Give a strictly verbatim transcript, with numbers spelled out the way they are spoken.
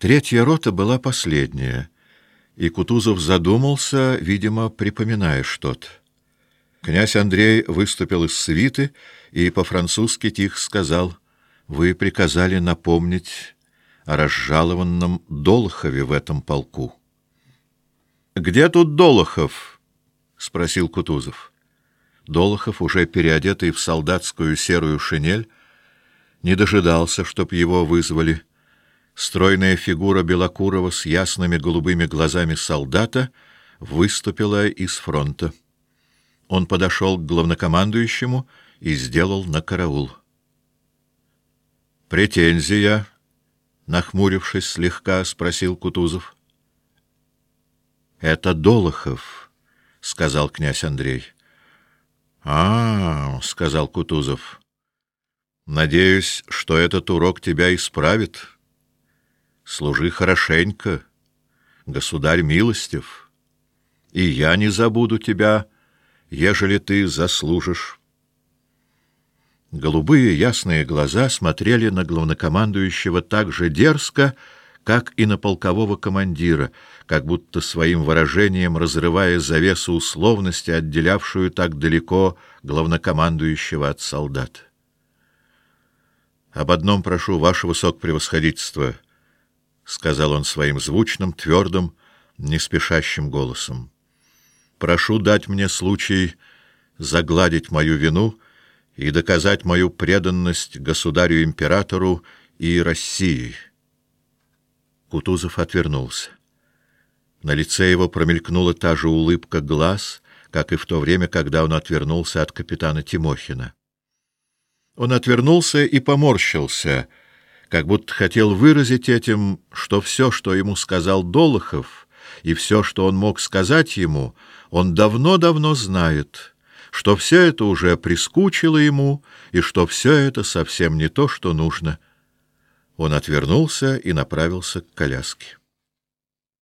Третья рота была последняя, и Кутузов задумался, видимо, припоминая что-то. Князь Андрей выступил из свиты и по-французски тихо сказал: «Вы приказали напомнить о разжалованном Долохове в этом полку». «Где тут Долохов?» — спросил Кутузов. Долохов, уже переодетый в солдатскую серую шинель, не дожидался, чтоб его вызвали. Стройная фигура белокурого с ясными голубыми глазами солдата выступила из фронта. Он подошел к главнокомандующему и сделал на караул. «Претензия?» — нахмурившись слегка, спросил Кутузов. «Это Долохов», — сказал князь Андрей. «А, — сказал Кутузов, — надеюсь, что этот урок тебя исправит. Служи хорошенько, государь милостив, и я не забуду тебя, ежели ты заслужишь». Голубые ясные глаза смотрели на главнокомандующего так же дерзко, как и на полкового командира, как будто своим выражением разрывая завесу условности, отделявшую так далеко главнокомандующего от солдат. «Об одном прошу, ваше высокопревосходительство», — сказал он своим звучным, твердым, неспешащим голосом. «Прошу дать мне случай загладить мою вину и доказать мою преданность государю-императору и России». Кутузов отвернулся. На лице его промелькнула та же улыбка глаз, как и в то время, когда он отвернулся от капитана Тимохина. Он отвернулся и поморщился, как будто хотел выразить этим, что все, что ему сказал Долохов, и все, что он мог сказать ему, он давно-давно знает, что все это уже прискучило ему, и что все это совсем не то, что нужно. Он отвернулся и направился к коляске.